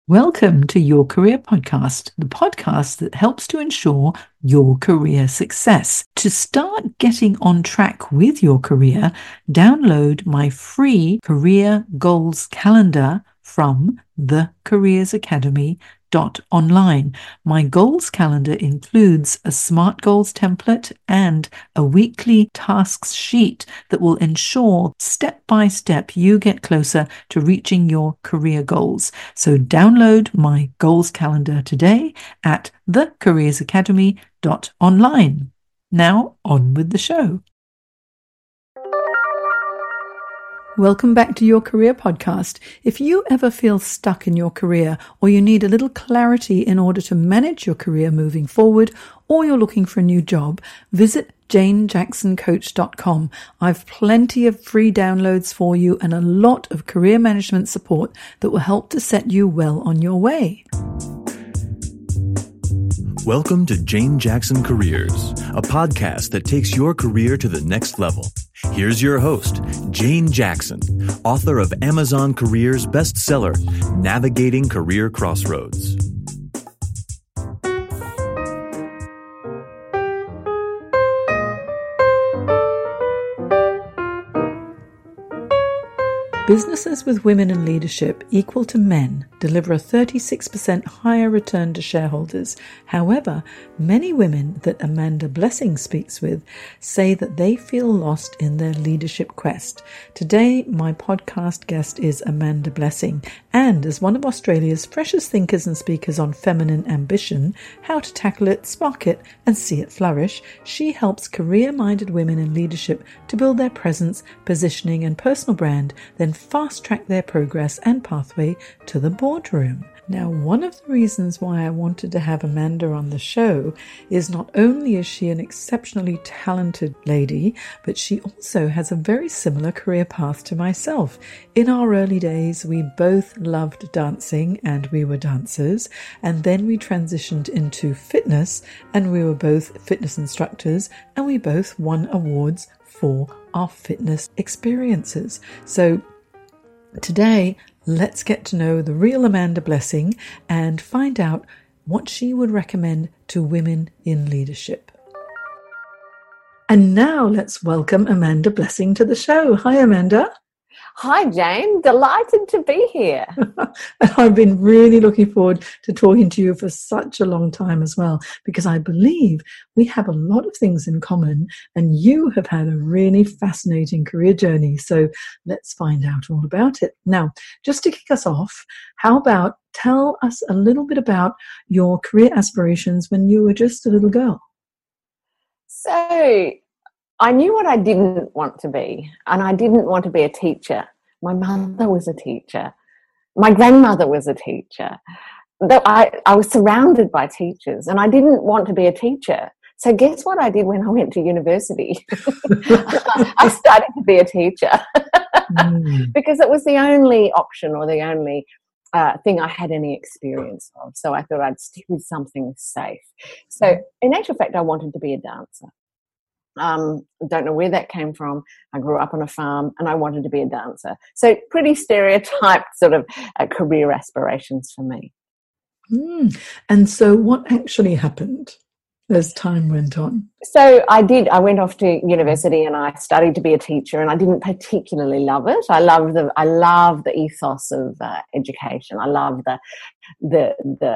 Welcome to Your Career Podcast, the podcast that helps to ensure your career success. To start getting on track with your career, download my free career goals calendar from thecareersacademy.online. My goals calendar includes a SMART goals template and a weekly tasks sheet that will ensure step by step you get closer to reaching your career goals. So download my goals calendar today at thecareersacademy.online. Now on with the show. Welcome back to Your Career Podcast. If you ever feel stuck in your career, or you need a little clarity in order to manage your career moving forward, or you're looking for a new job, visit janejacksoncoach.com. I've plenty of free downloads for you and a lot of career management support that will help to set you well on your way. Welcome to Jane Jackson Careers, a podcast that takes your career to the next level. Here's your host, Jane Jackson, author of Amazon Careers bestseller, Navigating Career Crossroads. Businesses with women in leadership equal to men deliver a 36% higher return to shareholders. However, many women that Amanda Blessing speaks with say that they feel lost in their leadership quest. Today, my podcast guest is Amanda Blessing, and as one of Australia's freshest thinkers and speakers on feminine ambition, how to tackle it, spark it, and see it flourish, she helps career-minded women in leadership to build their presence, positioning, and personal brand, then fast-track their progress and pathway to the boardroom. Now, one of the reasons why I wanted to have Amanda on the show is not only is she an exceptionally talented lady, but she also has a very similar career path to myself. In our early days, we both loved dancing and we were dancers, and then we transitioned into fitness and we were both fitness instructors, and we both won awards for our fitness experiences. So today, let's get to know the real Amanda Blessing and find out what she would recommend to women in leadership. And now let's welcome Amanda Blessing to the show. Hi, Amanda. Hi, Jane. Delighted to be here. I've been really looking forward to talking to you for such a long time as well, because I believe we have a lot of things in common and you have had a really fascinating career journey. So let's find out all about it. Now, just to kick us off, how about tell us a little bit about your career aspirations when you were just a little girl? So I knew what I didn't want to be, and I didn't want to be a teacher. My mother was a teacher. My grandmother was a teacher. I was surrounded by teachers, and I didn't want to be a teacher. So guess what I did when I went to university? I started to be a teacher because it was the only option or the only thing I had any experience of. So I thought I'd stick with something safe. So in actual fact, I wanted to be a dancer. Don't know where that came from. I grew up on a farm and I wanted to be a dancer. So pretty stereotyped sort of career aspirations for me. And so what actually happened as time went on? So I went off to university and I studied to be a teacher, and I didn't particularly love it. I love the ethos of education. I love the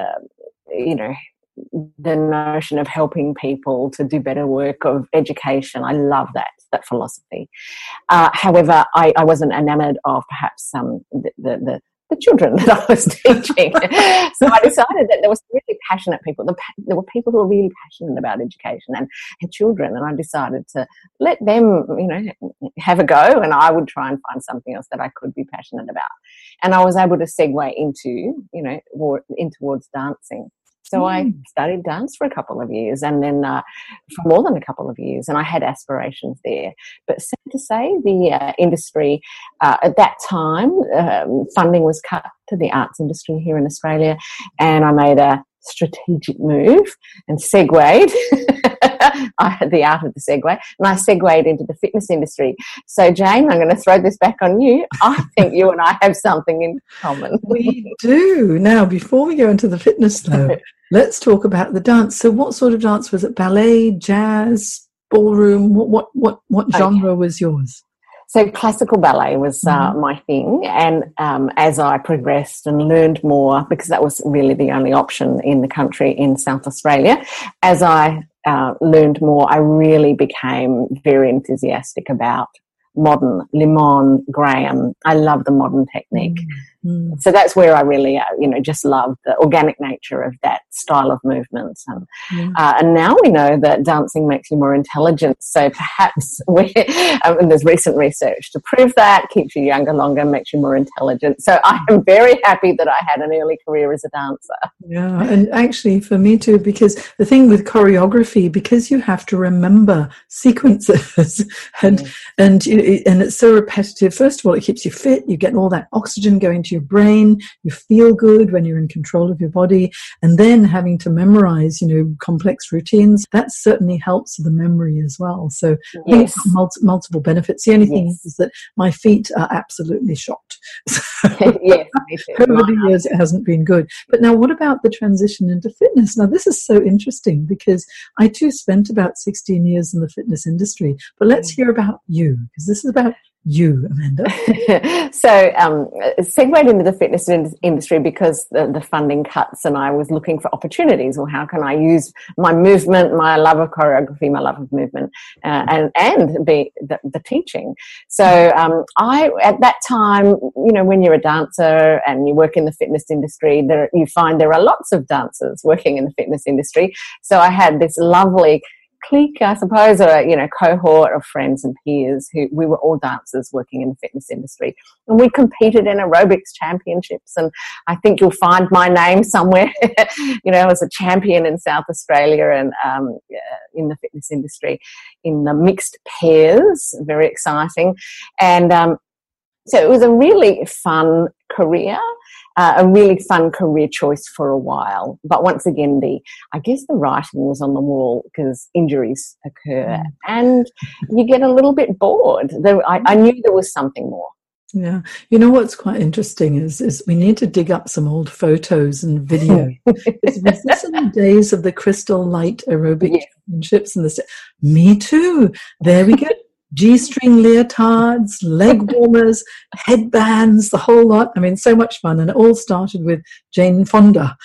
notion of helping people to do better work of education. I love that philosophy. However, I wasn't enamored of perhaps the children that I was teaching. So I decided that there was really passionate people. There were people who were really passionate about education and children, and I decided to let them, have a go, and I would try and find something else that I could be passionate about. And I was able to segue into, in towards dancing. So I studied dance for a couple of years, and then for more than a couple of years, and I had aspirations there. But sad to say, the industry at that time, funding was cut to the arts industry here in Australia, and I made a strategic move and segued. I had the art of the segue, and I segued into the fitness industry. So, Jane, I'm going to throw this back on you. I think you and I have something in common. We do. Now, before we go into the fitness, though, let's talk about the dance. So, what sort of dance was it? Ballet, jazz, ballroom? What genre was yours? So classical ballet was my thing, and as I progressed and learned more, because that was really the only option in the country in South Australia, as I learned more, I really became very enthusiastic about modern, Limon, Graham. I love the modern technique. Mm. So that's where I really, just love the organic nature of that style of movement. And now we know that dancing makes you more intelligent. So perhaps and there's recent research to prove that, keeps you younger longer, makes you more intelligent. So I am very happy that I had an early career as a dancer. Yeah, and actually for me too, because the thing with choreography, because you have to remember sequences and it's so repetitive. First of all, it keeps you fit. You get all that oxygen going to your brain. You feel good when you're in control of your body. And then having to memorize, complex routines, that certainly helps the memory as well. So yes. Multiple benefits. The only thing is that my feet are absolutely shot. Yes, over the years, it hasn't been good. But now, what about the transition into fitness? Now, this is so interesting because I too spent about 16 years in the fitness industry. But let's hear about you, because this is about you, Amanda. So, segued into the fitness industry because the funding cuts, and I was looking for opportunities. Well, how can I use my movement, my love of choreography, my love of movement, and be the teaching? So, I at that time, when you're a dancer and you work in the fitness industry, you find there are lots of dancers working in the fitness industry. So, I had this lovely clique, I suppose, or cohort of friends and peers who we were all dancers working in the fitness industry, and we competed in aerobics championships. And I think you'll find my name somewhere, as a champion in South Australia and in the fitness industry in the mixed pairs. Very exciting, and so it was a really fun career. A really fun career choice for a while. But once again, I guess the writing was on the wall because injuries occur and you get a little bit bored. I knew there was something more. Yeah. What's quite interesting is we need to dig up some old photos and video. Was this in the days of the Crystal Light Aerobic Championships? Me too. There we go. G-string leotards, leg warmers, headbands, the whole lot. I mean, so much fun. And it all started with Jane Fonda.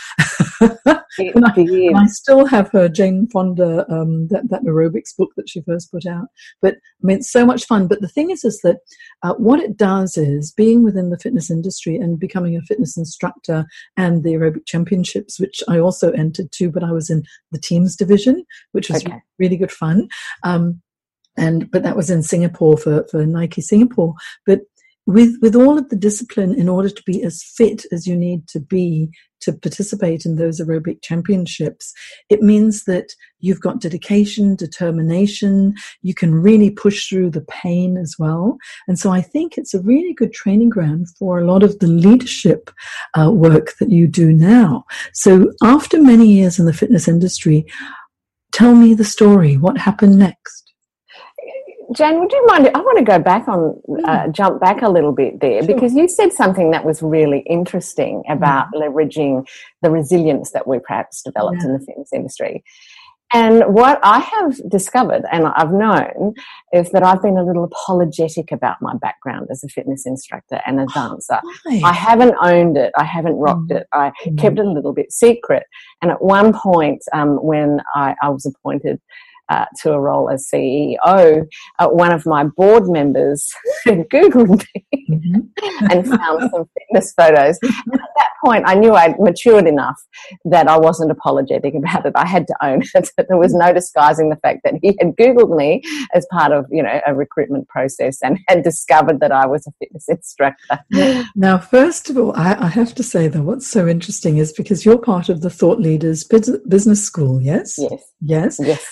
I still have her Jane Fonda, that aerobics book that she first put out. But I mean, it's so much fun. But the thing is that what it does is being within the fitness industry and becoming a fitness instructor and the aerobic championships, which I also entered too, but I was in the teams division, which was really good fun. But that was in Singapore for Nike Singapore. But with all of the discipline in order to be as fit as you need to be to participate in those aerobic championships, it means that you've got dedication, determination, you can really push through the pain as well. And so I think it's a really good training ground for a lot of the leadership work that you do now. So after many years in the fitness industry, tell me the story. What happened next? Jane, would you mind? I want to go back jump back a little bit there, because you said something that was really interesting about leveraging the resilience that we perhaps developed in the fitness industry. And what I have discovered, and I've known, is that I've been a little apologetic about my background as a fitness instructor and a dancer. I haven't owned it. I haven't rocked it. I kept it a little bit secret. And at one point, when I was appointed to a role as CEO, one of my board members Googled me and found some fitness photos. And at that point, I knew I'd matured enough that I wasn't apologetic about it. I had to own it. There was no disguising the fact that he had Googled me as part of, a recruitment process and had discovered that I was a fitness instructor. Now, first of all, I have to say, though, what's so interesting is because you're part of the Thought Leaders Business School, yes? Yes. And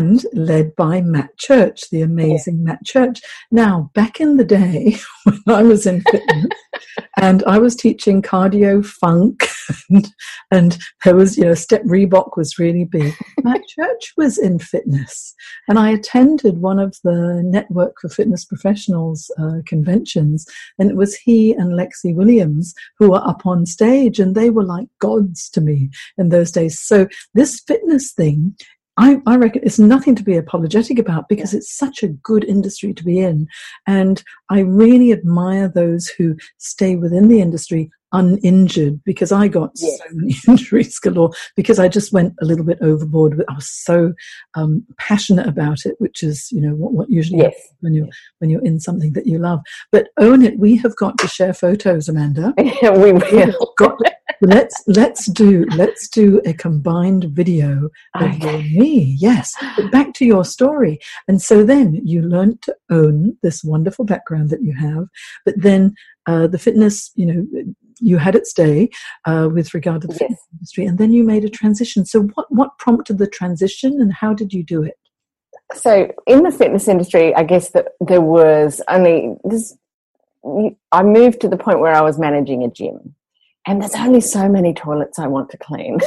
and led by Matt Church, the amazing Matt Church. Now, back in the day when I was in fitness and I was teaching cardio funk and there was, Step Reebok was really big. Matt Church was in fitness, and I attended one of the Network for Fitness Professionals conventions, and it was he and Lexi Williams who were up on stage, and they were like gods to me in those days. So this fitness thing, I reckon it's nothing to be apologetic about, because it's such a good industry to be in. And I really admire those who stay within the industry uninjured, because I got so many injuries galore because I just went a little bit overboard. I was so passionate about it, which is, what usually happens when you're in something that you love. But own it. We have got to share photos, Amanda. Yeah, we will. Let's do a combined video of you and me. Yes. But back to your story. And so then you learned to own this wonderful background that you have, but then the fitness, you had it stay with regard to the fitness industry, and then you made a transition. So what prompted the transition, and how did you do it? So in the fitness industry, I guess that there was only this. I moved to the point where I was managing a gym, and there's only so many toilets I want to clean.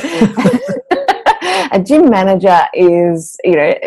A gym manager is,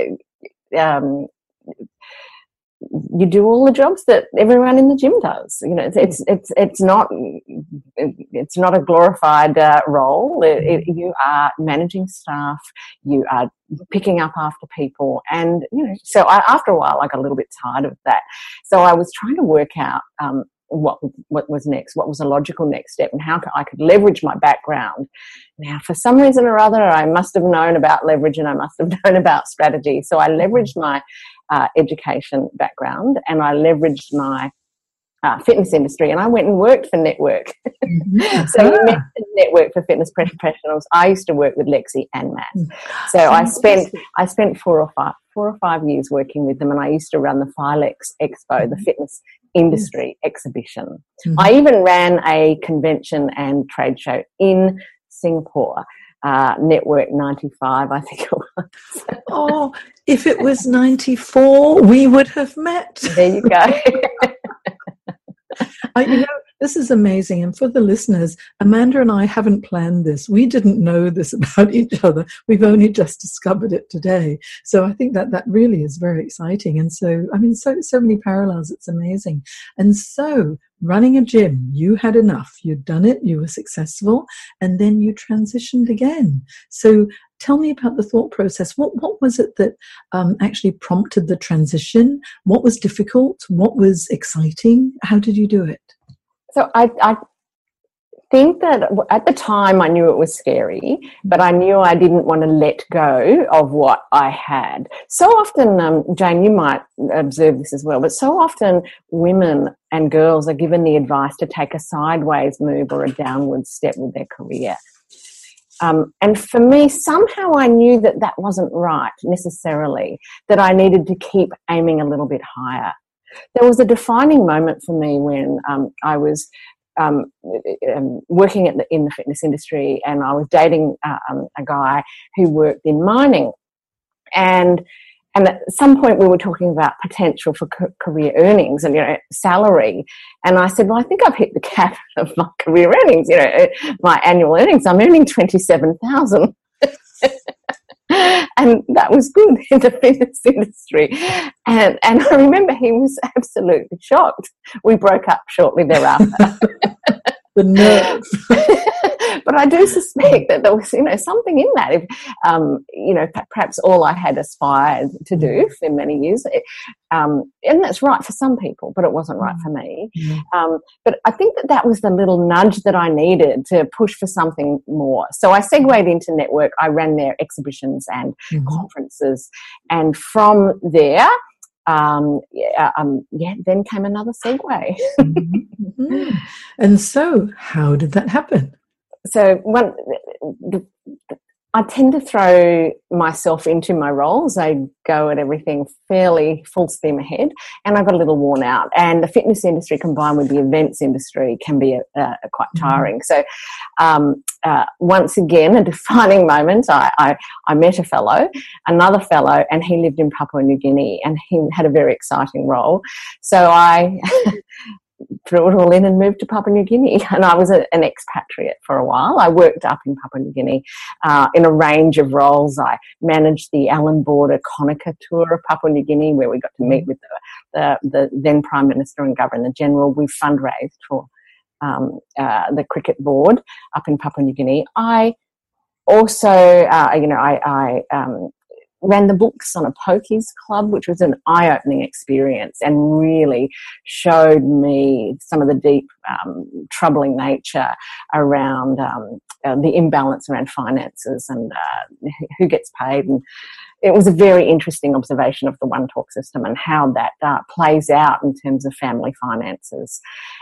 you do all the jobs that everyone in the gym does. It's not a glorified role. You are managing staff. You are picking up after people, and So after a while, I got a little bit tired of that. So I was trying to work out what was next, what was a logical next step, and how I could leverage my background. Now, for some reason or other, I must have known about leverage and I must have known about strategy. So I leveraged my education background, and I leveraged my fitness industry, and I went and worked for Network. So you mentioned Network for Fitness Professionals. I used to work with Lexi and Matt. So I spent 4 or 5 years working with them, and I used to run the Filex Expo, the fitness industry exhibition. I even ran a convention and trade show in Singapore. Network 95, I think it was. Oh, if it was 94, we would have met. There you go. This is amazing. And for the listeners, Amanda and I haven't planned this. We didn't know this about each other. We've only just discovered it today. So I think that really is very exciting. And so, so many parallels. It's amazing. And so running a gym, you had enough. You'd done it. You were successful. And then you transitioned again. So tell me about the thought process. What was it that actually prompted the transition? What was difficult? What was exciting? How did you do it? So I think that at the time I knew it was scary, but I knew I didn't want to let go of what I had. So often, Jane, you might observe this as well, but so often women and girls are given the advice to take a sideways move or a downward step with their career. And for me, somehow I knew that wasn't right necessarily, that I needed to keep aiming a little bit higher. There was a defining moment for me when I was working in the fitness industry, and I was dating a guy who worked in mining. And at some point we were talking about potential for career earnings and, salary. And I said, well, I think I've hit the cap of my career earnings, my annual earnings. I'm earning $27,000. And that was good in the fitness industry. And I remember he was absolutely shocked. We broke up shortly thereafter. The nerve. But I do suspect that there was, something in that. If, perhaps all I had aspired to do for many years, and that's right for some people, but it wasn't right for me. But I think that was the little nudge that I needed to push for something more. So I segued into Network. I ran their exhibitions and conferences, and from there, then came another segue. And so, how did that happen? So I tend to throw myself into my roles. I go at everything fairly full steam ahead, and I got a little worn out. And the fitness industry combined with the events industry can be quite tiring. So once again, a defining moment, I met another fellow, and he lived in Papua New Guinea, and he had a very exciting role. So I threw it all in and moved to Papua New Guinea. And I was an expatriate for a while. I worked up in Papua New Guinea in a range of roles. I managed the Allan Border Konica tour of Papua New Guinea, where we got to meet with the then Prime Minister and Governor General. We fundraised for the cricket board up in Papua New Guinea. I also, I ran the books on a pokies club, which was an eye-opening experience and really showed me some of the deep, troubling nature around the imbalance around finances and who gets paid. And it was a very interesting observation of the One Talk system and how that plays out in terms of family finances,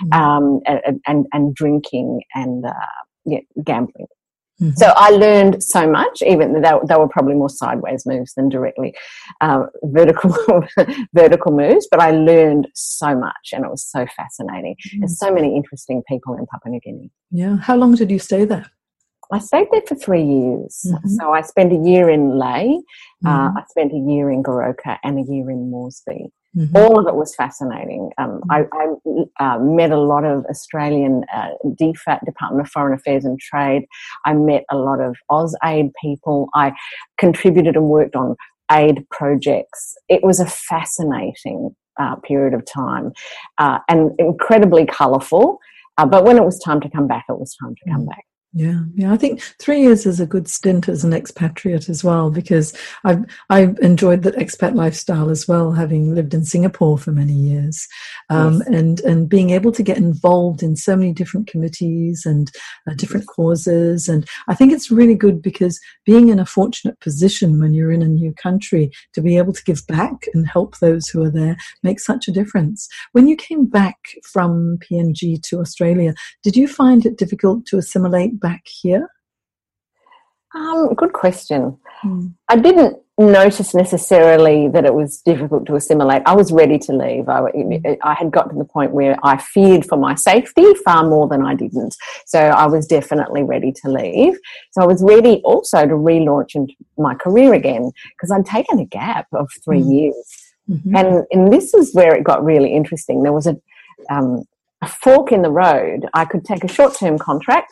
and drinking and gambling. Mm-hmm. So I learned so much, even though they were probably more sideways moves than directly vertical moves, but I learned so much and it was so fascinating. Mm-hmm. There's so many interesting people in Papua New Guinea. Yeah. How long did you stay there? I stayed there for 3 years. Mm-hmm. So I spent a year in Lae, I spent a year in Goroka and a year in Moresby. Mm-hmm. All of it was fascinating. I met a lot of Australian DFAT, Department of Foreign Affairs and Trade. I met a lot of AusAid people. I contributed and worked on aid projects. It was a fascinating period of time and incredibly colourful. But when it was time to come back, it was time to come back. Yeah. I think 3 years is a good stint as an expatriate as well, because I've enjoyed that expat lifestyle as well, having lived in Singapore for many years, yes. and being able to get involved in so many different committees and different causes. And I think it's really good because being in a fortunate position when you're in a new country to be able to give back and help those who are there makes such a difference. When you came back from PNG to Australia, did you find it difficult to assimilate back here? Good question. I didn't notice necessarily that it was difficult to assimilate. I was ready to leave. I had got to the point where I feared for my safety far more than I didn't. So I was definitely ready to leave. So I was ready also to relaunch into my career again because I'd taken a gap of 3 years. Mm-hmm. And this is where it got really interesting. There was a fork in the road. I could take a short-term contract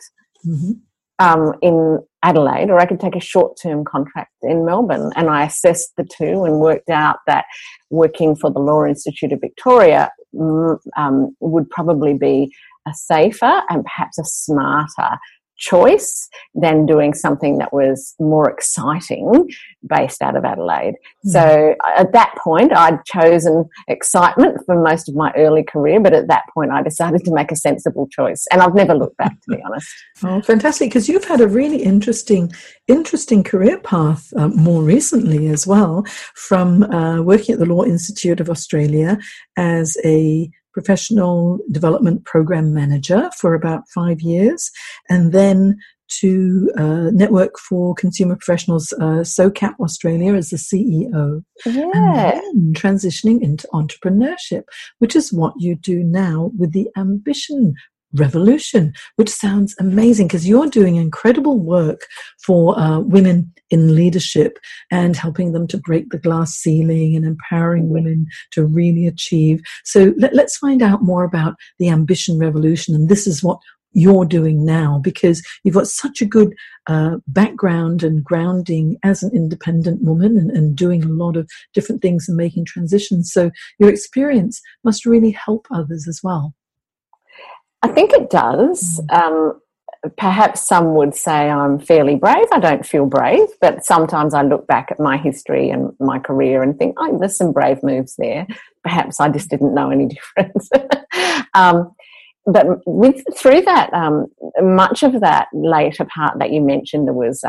in Adelaide, or I could take a short-term contract in Melbourne. And I assessed the two and worked out that working for the Law Institute of Victoria would probably be a safer and perhaps a smarter choice than doing something that was more exciting based out of Adelaide. So at that point I'd chosen excitement for most of my early career, but at that point I decided to make a sensible choice and I've never looked back, to be honest. Oh, fantastic, because you've had a really interesting career path more recently as well, from working at the Law Institute of Australia as a professional development program manager for about 5 years, and then to Network for Consumer Professionals, SOCAP Australia, as the CEO. Yeah. And then transitioning into entrepreneurship, which is what you do now with the Ambition Revolution, which sounds amazing because you're doing incredible work for women in leadership and helping them to break the glass ceiling and empowering women to really achieve. So let's find out more about the Ambition Revolution. And this is what you're doing now, because you've got such a good background and grounding as an independent woman and doing a lot of different things and making transitions. So your experience must really help others as well. I think it does. Perhaps some would say I'm fairly brave. I don't feel brave, but sometimes I look back at my history and my career and think, oh, there's some brave moves there. Perhaps I just didn't know any difference. But through that, much of that later part that you mentioned, there was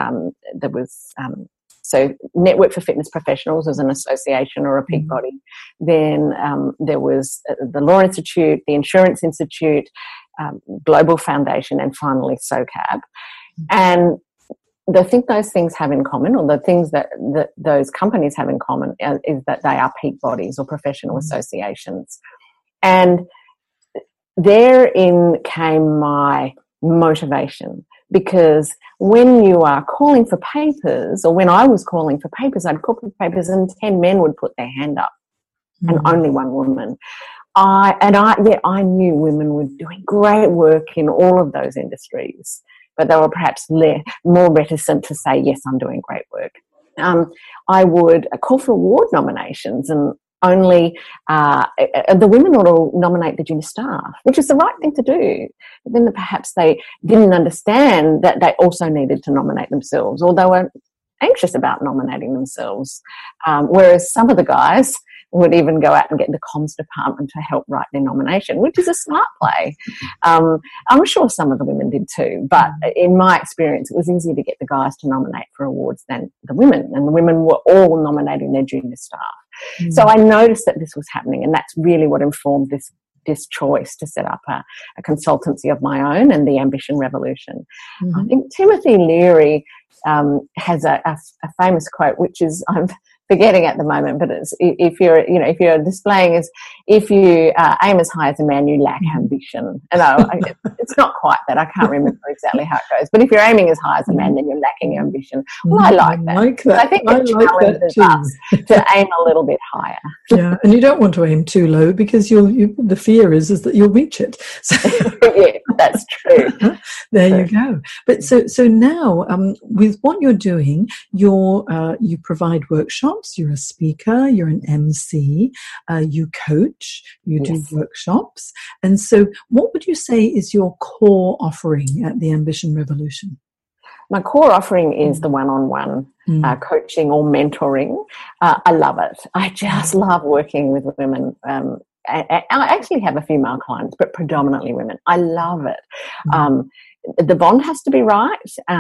so Network for Fitness Professionals as an association or a peak body. Then there was the Law Institute, the Insurance Institute, Global Foundation, and finally SOCAP. And I think those things have in common, or the things that those companies have in common, is that they are peak bodies or professional associations. And therein came my motivation, because when you are calling for papers, or when I was calling for papers, I'd call for papers and 10 men would put their hand up and only one woman. I knew women were doing great work in all of those industries, but they were perhaps more reticent to say, yes, I'm doing great work. I would call for award nominations, and only the women ought to nominate the junior staff, which is the right thing to do. But then perhaps they didn't understand that they also needed to nominate themselves, or they were anxious about nominating themselves. Whereas some of the guys would even go out and get the comms department to help write their nomination, which is a smart play. I'm sure some of the women did too, but in my experience, it was easier to get the guys to nominate for awards than the women, and the women were all nominating their junior staff. So I noticed that this was happening, and that's really what informed this choice to set up a consultancy of my own, and the Ambition Revolution. I think Timothy Leary has a famous quote, which is, I'm forgetting at the moment, but it's, if you're displaying as, if you aim as high as a man, you lack ambition. No, it's not quite that. I can't remember exactly how it goes. But if you're aiming as high as a man, then you're lacking ambition. Well, I like that. I think it challenges us to aim a little bit higher. Yeah, and you don't want to aim too low, because the fear is that you'll reach it. So yeah, that's true. There you go. But so now, with what you're doing, you provide workshops. You're a speaker, you're an MC, you coach, you do workshops. And so what would you say is your core offering at the Ambition Revolution? My core offering is the one-on-one coaching or mentoring. I love it. I just love working with women. I actually have a female clients, but predominantly women. I love it. The bond has to be right.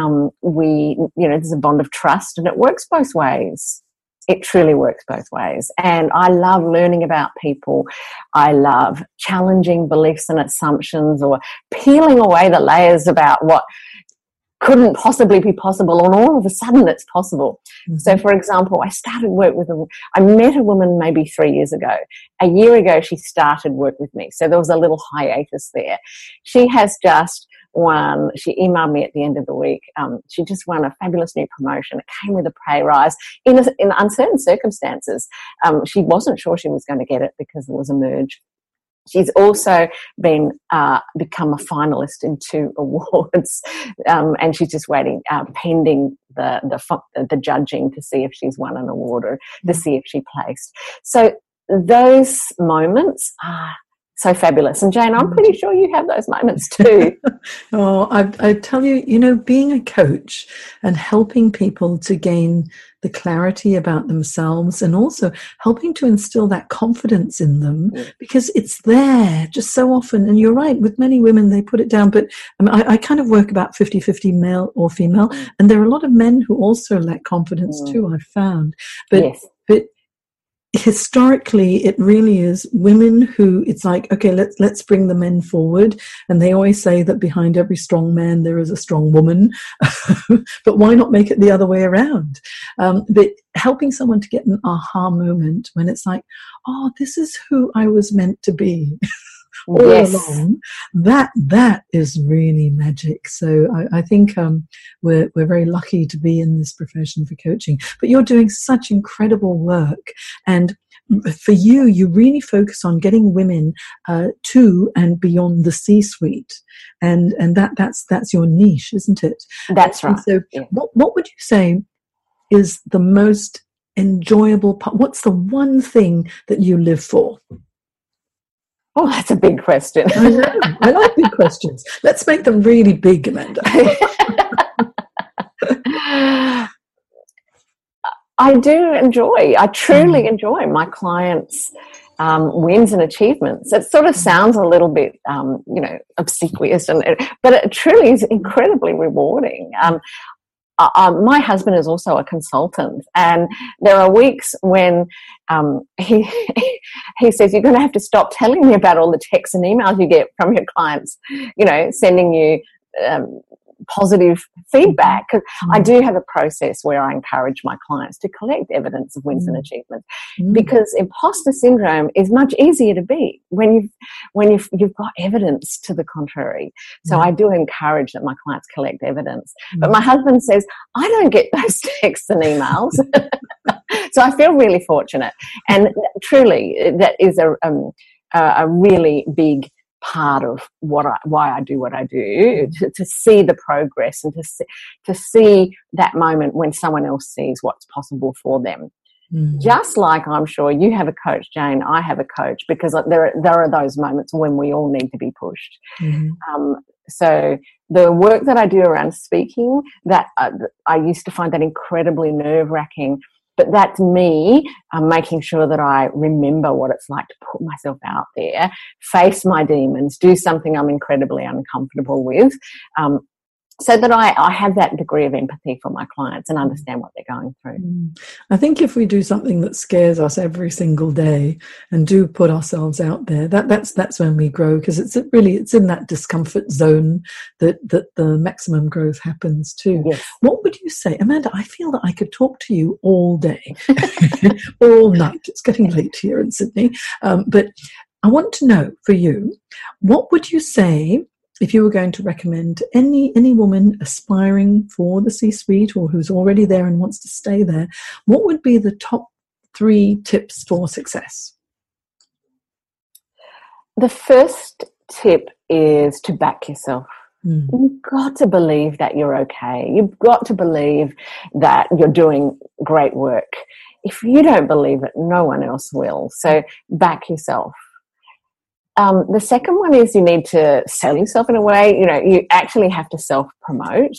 There's a bond of trust, and it works both ways. It truly works both ways. And I love learning about people. I love challenging beliefs and assumptions, or peeling away the layers about what couldn't possibly be possible, and all of a sudden it's possible. So, for example, I met a woman maybe 3 years ago. A year ago, she started work with me. So there was a little hiatus there. She has just won, she emailed me at the end of the week, she just won a fabulous new promotion. It came with a pay rise in uncertain circumstances. She wasn't sure she was going to get it because there was a merge. She's also become a finalist in 2 awards, and she's just waiting, pending the judging to see if she's won an award or to see if she placed. So those moments are so fabulous. And Jane, I'm pretty sure you have those moments too. I tell you, being a coach and helping people to gain the clarity about themselves, and also helping to instill that confidence in them, because it's there just so often. And you're right, with many women, they put it down. But I kind of work about 50-50 male or female. And there are a lot of men who also lack confidence too, I've found. But historically, it really is women who, it's like, okay, let's bring the men forward. And they always say that behind every strong man there is a strong woman. But why not make it the other way around? But helping someone to get an aha moment when it's like, oh, this is who I was meant to be. All along, that is really magic. So I think we're very lucky to be in this profession for coaching. But you're doing such incredible work, and for you really focus on getting women to and beyond the C-suite, and that's your niche, isn't it? That's right. And so, what would you say is the most enjoyable part? What's the one thing that you live for? Oh, that's a big question. I know. I like big questions. Let's make them really big, Amanda. I truly enjoy my clients' wins and achievements. It sort of sounds a little bit, obsequious, but it truly is incredibly rewarding. My husband is also a consultant, and there are weeks when he says, you're going to have to stop telling me about all the texts and emails you get from your clients, sending you positive feedback. 'Cause I do have a process where I encourage my clients to collect evidence of wins and achievements, because imposter syndrome is much easier to beat when you've got evidence to the contrary. So I do encourage that my clients collect evidence. But my husband says, I don't get those texts and emails. So I feel really fortunate. And truly, that is a really big part of why I do what I do, to see the progress and to see that moment when someone else sees what's possible for them. Just like I'm sure you have a coach, Jane, I have a coach, because there are those moments when we all need to be pushed. So the work that I do around speaking, that I used to find that incredibly nerve-wracking, but that's me making sure that I remember what it's like to put myself out there, face my demons, do something I'm incredibly uncomfortable with, so that I have that degree of empathy for my clients and understand what they're going through. I think if we do something that scares us every single day and do put ourselves out there, that's when we grow, because it's in that discomfort zone that the maximum growth happens too. Yes. What would you say, Amanda? I feel that I could talk to you all day, all night. It's getting late here in Sydney, but I want to know, for you, what would you say if you were going to recommend any woman aspiring for the C-suite or who's already there and wants to stay there? What would be the top 3 tips for success? The first tip is to back yourself. You've got to believe that you're okay. You've got to believe that you're doing great work. If you don't believe it, no one else will. So back yourself. The second one is you need to sell yourself in a way. You actually have to self-promote.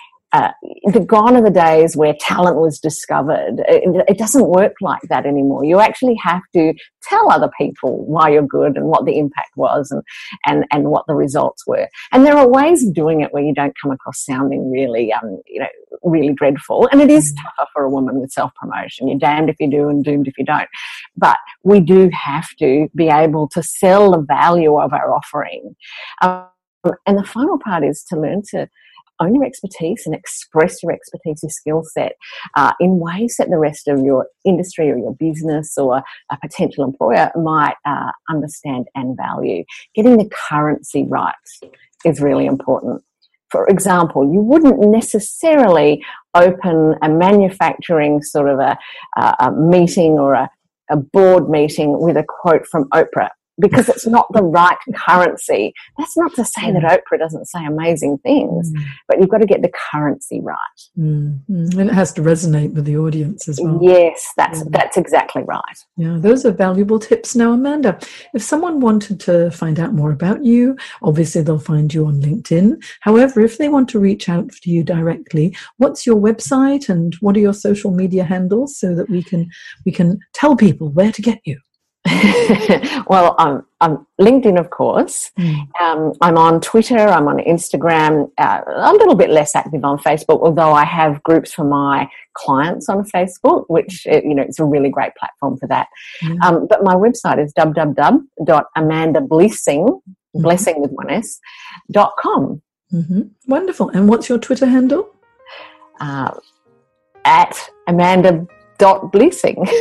Gone are the days where talent was discovered. It doesn't work like that anymore. You actually have to tell other people why you're good and what the impact was and what the results were. And there are ways of doing it where you don't come across sounding really, really dreadful. And it is tougher for a woman with self-promotion. You're damned if you do and doomed if you don't. But we do have to be able to sell the value of our offering. And the final part is to learn to own your expertise and express your expertise, your skill set, in ways that the rest of your industry or your business or a potential employer might understand and value. Getting the currency right is really important. For example, you wouldn't necessarily open a manufacturing sort of a meeting or a board meeting with a quote from Oprah, because it's not the right currency. That's not to say that Oprah doesn't say amazing things, but you've got to get the currency right. And it has to resonate with the audience as well. Yes, that's exactly right. Yeah, those are valuable tips. Now, Amanda, if someone wanted to find out more about you, obviously they'll find you on LinkedIn. However, if they want to reach out to you directly, what's your website and what are your social media handles so that we can tell people where to get you? Well, I'm LinkedIn, of course. I'm on Twitter. I'm on Instagram. A little bit less active on Facebook, although I have groups for my clients on Facebook, which it's a really great platform for that. But my website is www.amandablessing, blessing with one S, .com. Wonderful. And what's your Twitter handle? At Amanda.blessing.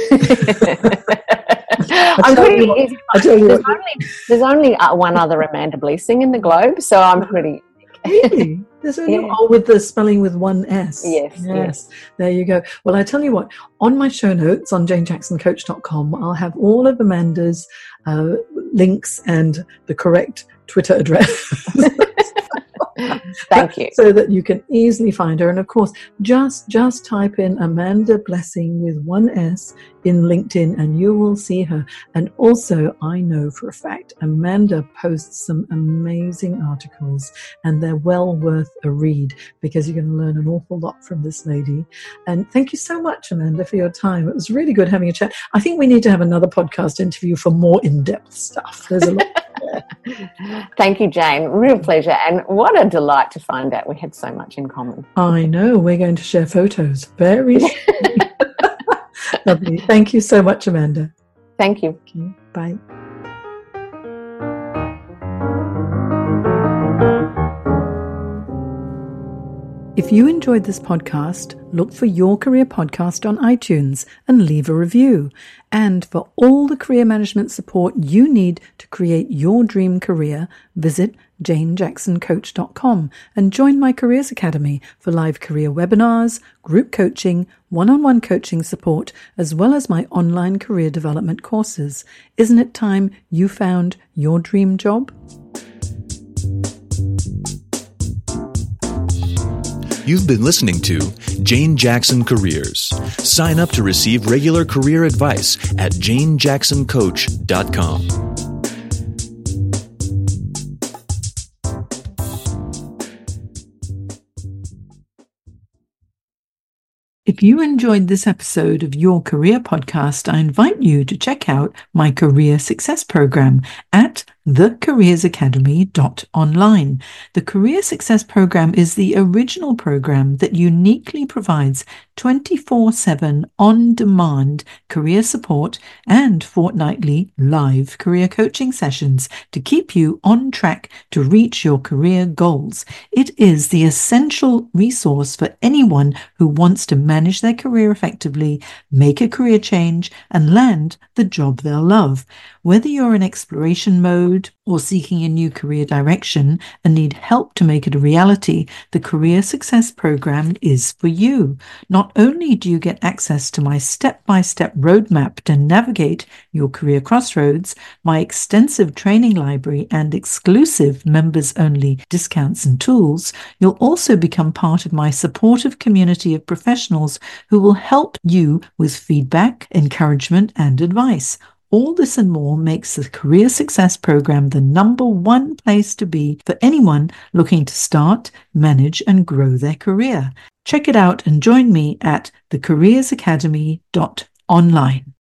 I'm pretty easy. There's only one other Amanda Blessing in the globe, so I'm pretty. Really? There's only with the spelling with one S. Yes. There you go. Well, I tell you what, on my show notes on janejacksoncoach.com, I'll have all of Amanda's links and the correct Twitter address. Thank you. So that you can easily find her. And of course, just type in Amanda Blessing with one S in LinkedIn and you will see her. And also, I know for a fact, Amanda posts some amazing articles and they're well worth a read because you're going to learn an awful lot from this lady. And thank you so much, Amanda, for your time. It was really good having a chat. I think we need to have another podcast interview for more in-depth stuff. There's a lot. Thank you, Jane. Real pleasure. And what a delight to find out we had so much in common. I know. We're going to share photos very soon. Lovely. Thank you so much, Amanda. Thank you. Okay, bye. If you enjoyed this podcast, look for Your Career Podcast on iTunes and leave a review. And for all the career management support you need to create your dream career, visit janejacksoncoach.com and join my Careers Academy for live career webinars, group coaching, one-on-one coaching support, as well as my online career development courses. Isn't it time you found your dream job? You've been listening to Jane Jackson Careers. Sign up to receive regular career advice at janejacksoncoach.com. If you enjoyed this episode of Your Career Podcast, I invite you to check out my Career Success Program at thecareersacademy.online. The Career Success Program is the original program that uniquely provides 24/7 on-demand career support and fortnightly live career coaching sessions to keep you on track to reach your career goals. It is the essential resource for anyone who wants to manage their career effectively, make a career change, and land the job they'll love. Whether you're in exploration mode or seeking a new career direction and need help to make it a reality, the Career Success Program is for you. Not only do you get access to my step-by-step roadmap to navigate your career crossroads, my extensive training library and exclusive members-only discounts and tools, you'll also become part of my supportive community of professionals who will help you with feedback, encouragement, and advice. All this and more makes the Career Success Program the number one place to be for anyone looking to start, manage, and grow their career. Check it out and join me at thecareersacademy.online.